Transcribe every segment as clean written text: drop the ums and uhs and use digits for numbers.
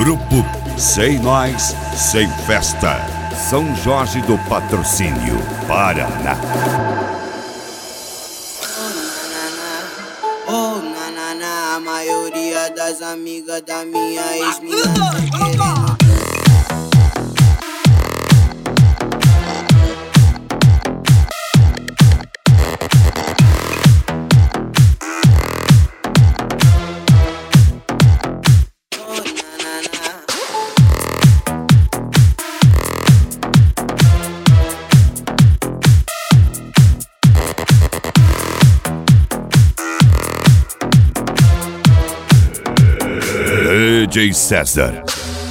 Grupo Sem Nós, Sem Festa, São Jorge do Patrocínio, Paraná. Oh, na, a maioria das amigas da minha ex-mina tá querendo. DJ César.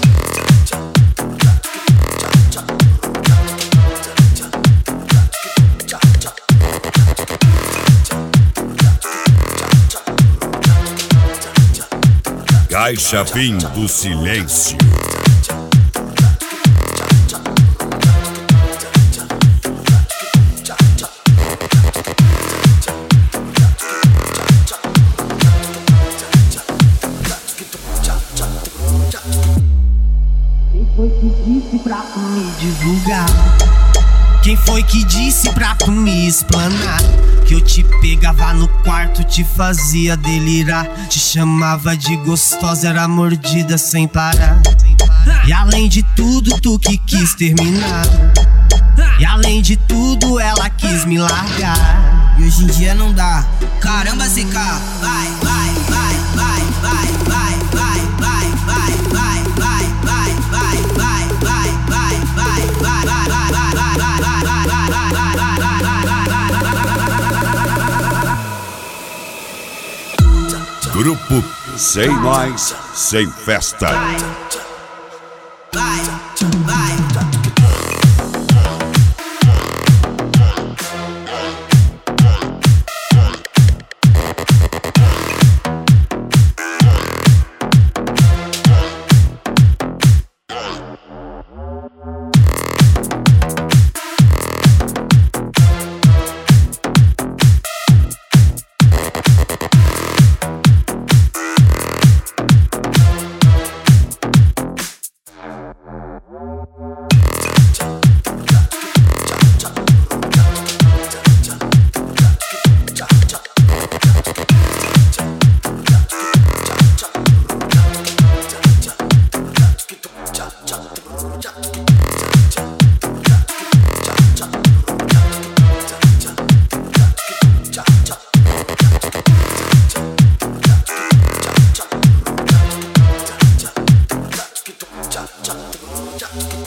Caixa Fim do Silêncio. Quem foi que disse pra tu me divulgar? Quem foi que disse pra tu me explanar? Que eu te pegava no quarto, te fazia delirar, te chamava de gostosa, era mordida sem parar. E além de tudo, tu que quis terminar. E além de tudo, ela quis me largar. E hoje em dia não dá. Caramba, CK, vai, vai, vai, vai, vai, vai, vai, vai, vai, vai, vai, vai, vai, vai, vai, vai, vai, vai, vai. Grupo Sem Nós, Sem Festa. Vai, vai.